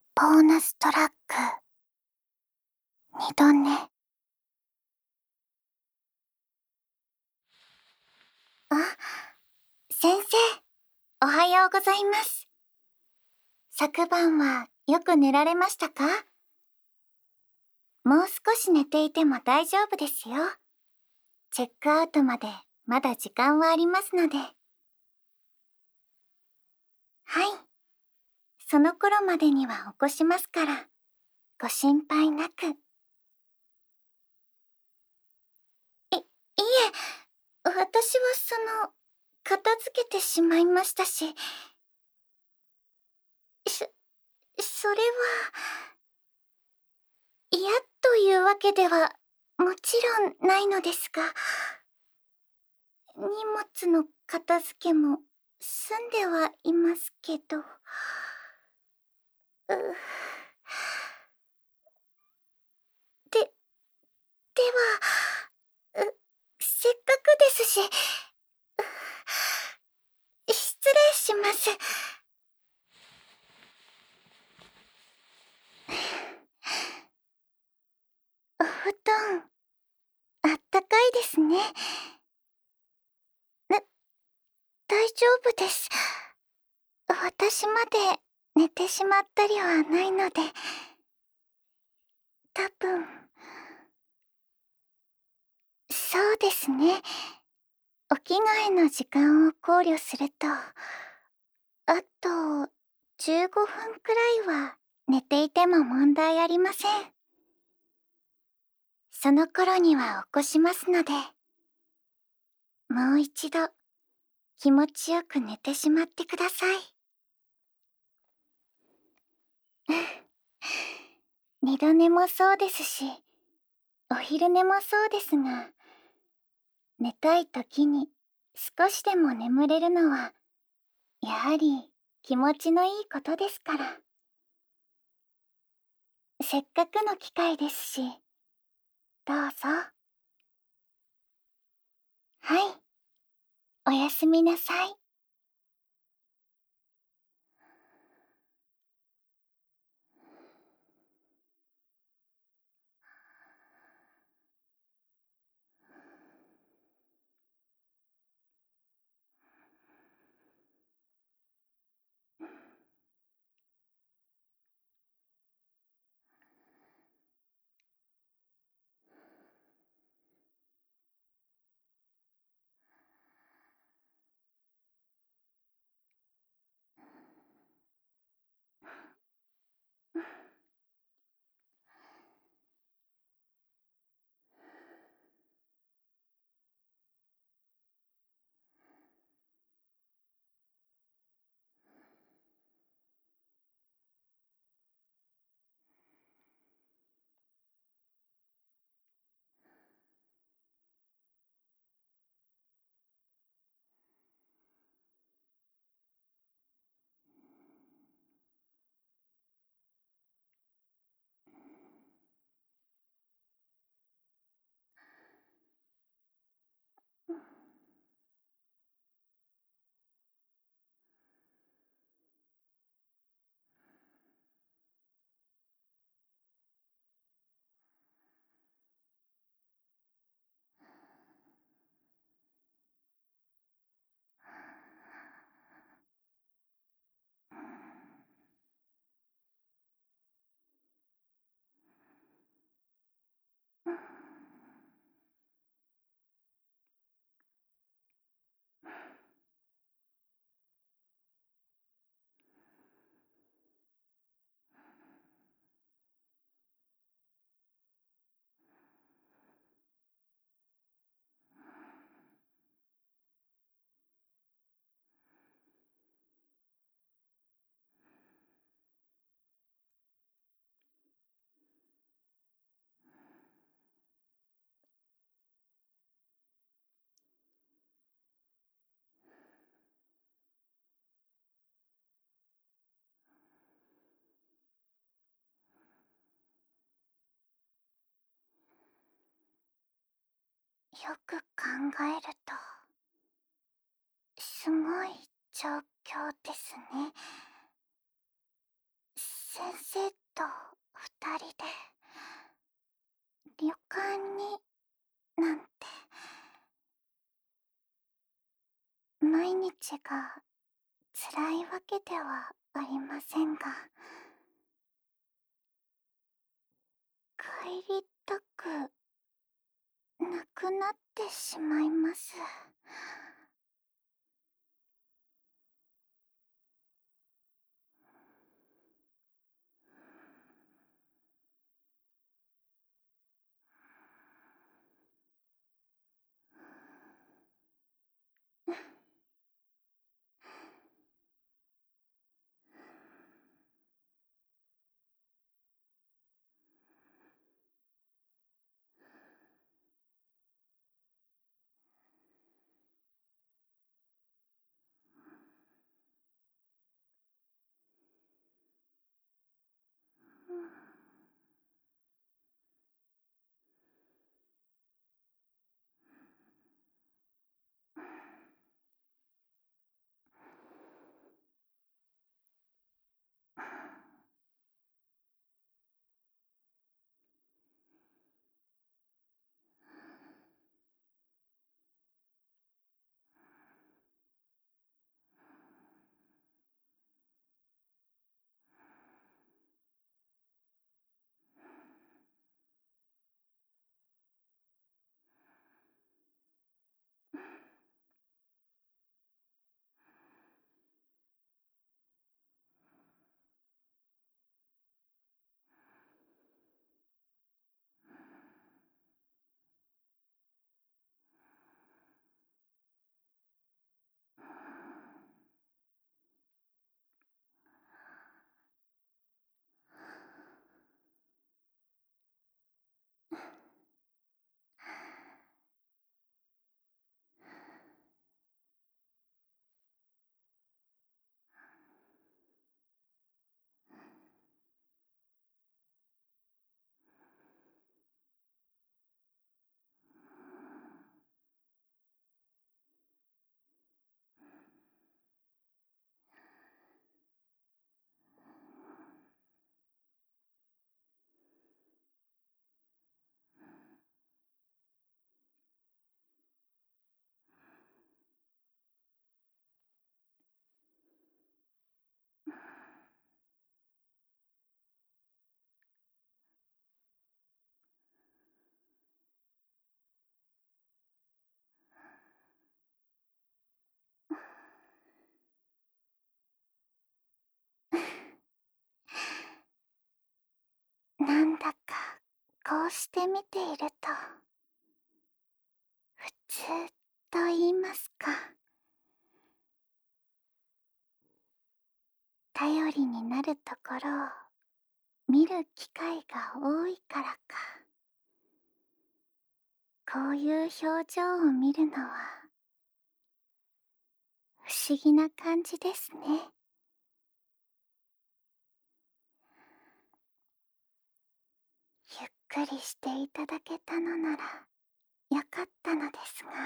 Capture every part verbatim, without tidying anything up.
ボーナストラック、にどね。あ、先生、おはようございます。昨晩はよく寝られましたか？もう少し寝ていても大丈夫ですよ。チェックアウトまでまだ時間はありますので。はい。その頃までには起こしますから、ご心配なく。い、いえ、私はその、片付けてしまいましたし。そ、それは、嫌というわけでは、もちろんないのですが、荷物の片付けも済んではいますけど。うで、では、う、せっかくですし、失礼します。お布団、あったかいですね。な、大丈夫です。私まで寝てしまったりはないので。多分。そうですね。お着替えの時間を考慮すると、あとじゅうごふんくらいは寝ていても問題ありません。その頃には起こしますので、もう一度気持ちよく寝てしまってください。二度寝もそうですし、お昼寝もそうですが、寝たい時に少しでも眠れるのは、やはり気持ちのいいことですから。せっかくの機会ですし、どうぞ。はい。おやすみなさい。よく考えると、すごい状況ですね。 先生と二人で旅館になんて、毎日が辛いわけではありませんが、帰りたくなくなってしまいます。なんだかこうして見ていると、普通と言いますか、頼りになるところを見る機会が多いからか、こういう表情を見るのは不思議な感じですね。ゆっくりしていただけたのならよかったのですが。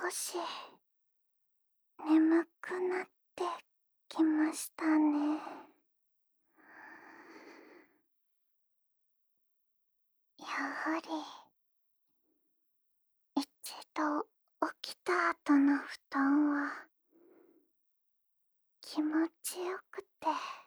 し眠くなってきましたね。やはり一度起きた後の布団は気持ちよくて、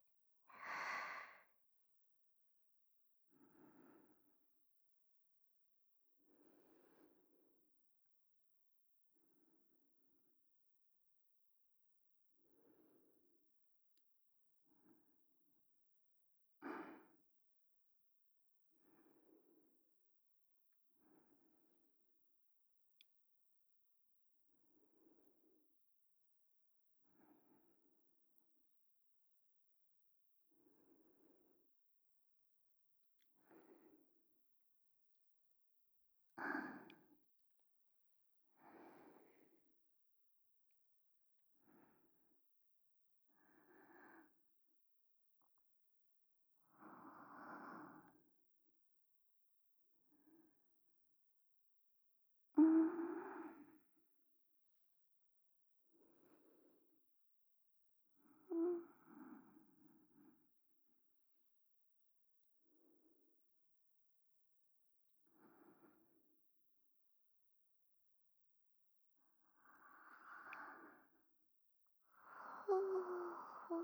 うーん。ふう。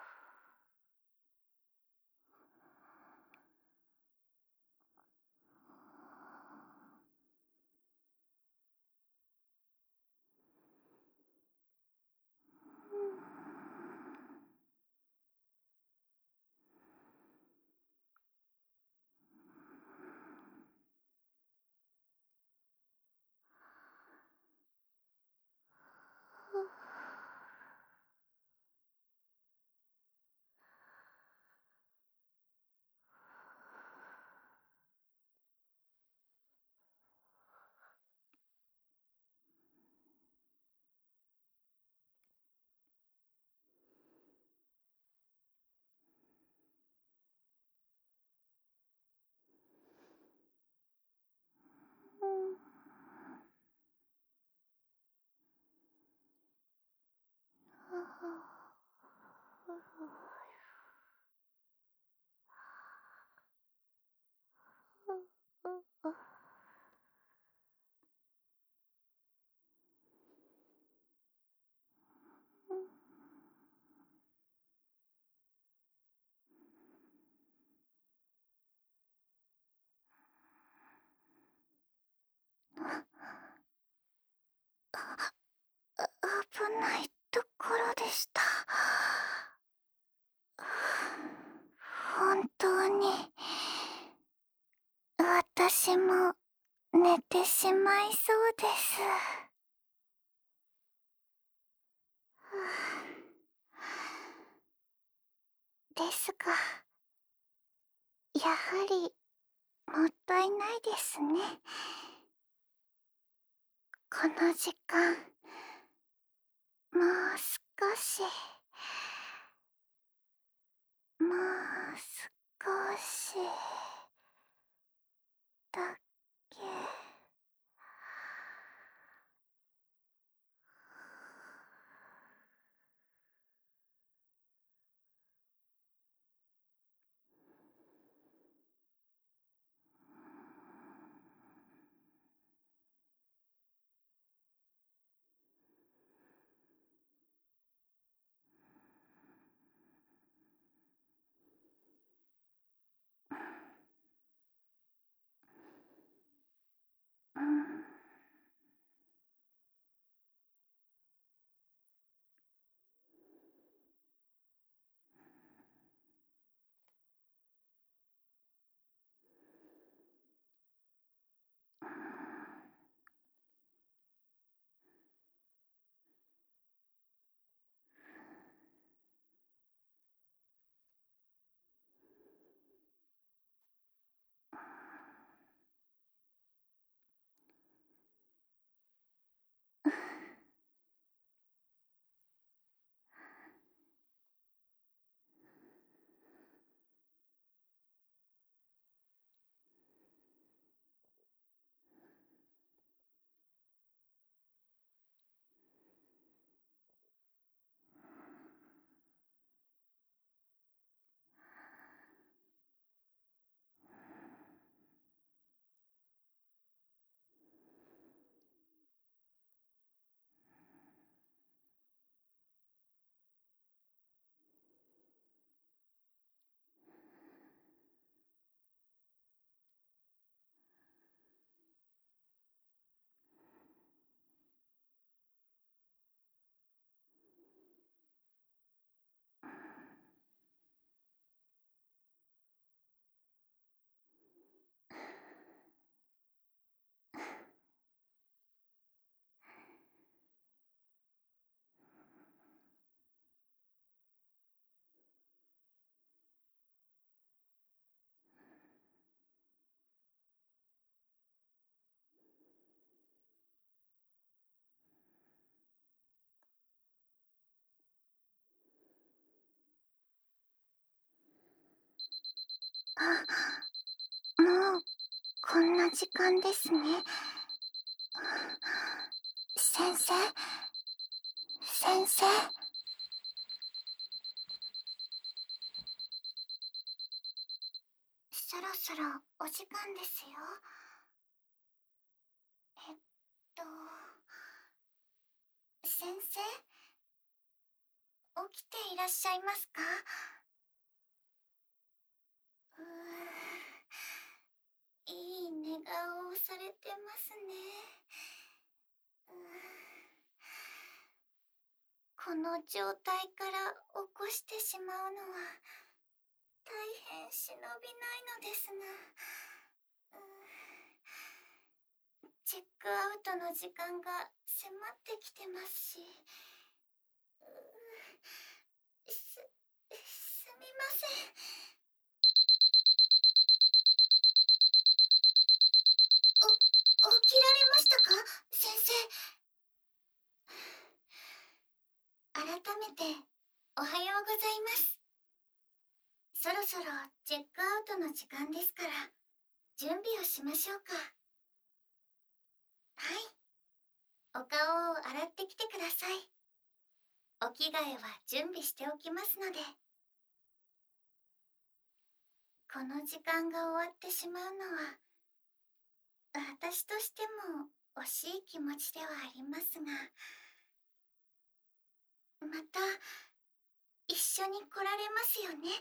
危ないところでした。本当に私も寝てしまいそうです。ですが、やはりもったいないですね。この時間、もう少し、もう少しだけ。 あ、もうこんな時間ですね。先生、先生。そろそろお時間ですよ。えっと、先生、起きていらっしゃいますか？うー、いい寝顔をされてますね。うー、この状態から起こしてしまうのは大変忍びないのですが、うー、チェックアウトの時間が迫ってきてますし、うー、す、すみません。お、起きられましたか、先生。改めておはようございます。そろそろチェックアウトの時間ですから準備をしましょうか。はい、お顔を洗ってきてください。お着替えは準備しておきますので。この時間が終わってしまうのは私としても惜しい気持ちではありますが、また一緒に来られますよね。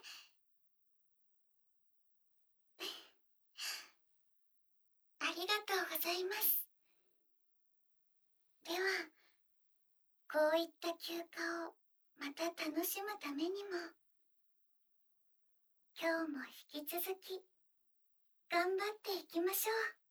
ありがとうございます。では、こういった休暇をまた楽しむためにも、今日も引き続き頑張っていきましょう。